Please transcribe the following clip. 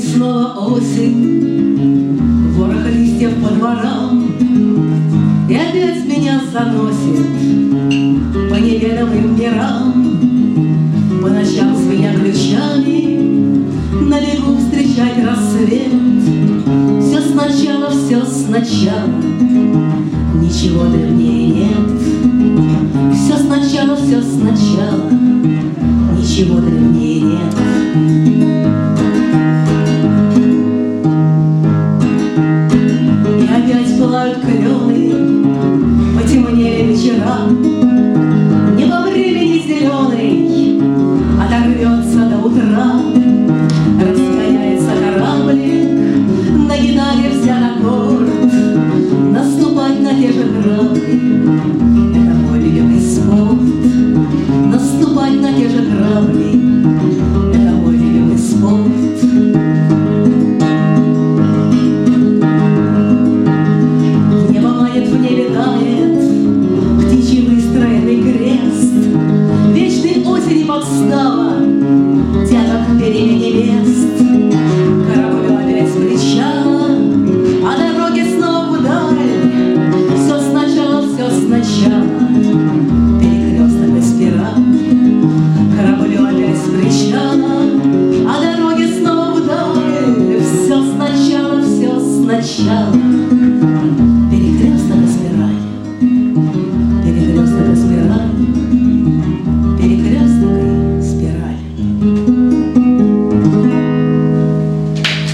снова осень, ворох листьев по дворам, и опять меня заносит по неведомым мирам. По ночам звеня ключами, на бегу встречать рассвет. Все сначала, ничего древнее нет. Все сначала, ничего древнее нет. И опять пылают клены, потемнели вечера. Небо времени зеленый оторвется до утра. Разгоняется кораблик, на гитаре взят аккорд. Наступать на те же грабли — это мой любимый спорт. Наступать на те же грабли — это мой любимый спорт. В небо манит, в небе тает птичий выстроенный крест. Вечной осени подстава тянут к перемене невест. Корабль опять с причала, а дороги снова вдаль. Все сначала, перекресток и спираль. Корабль опять с причала, а дороги снова вдаль. Все сначала,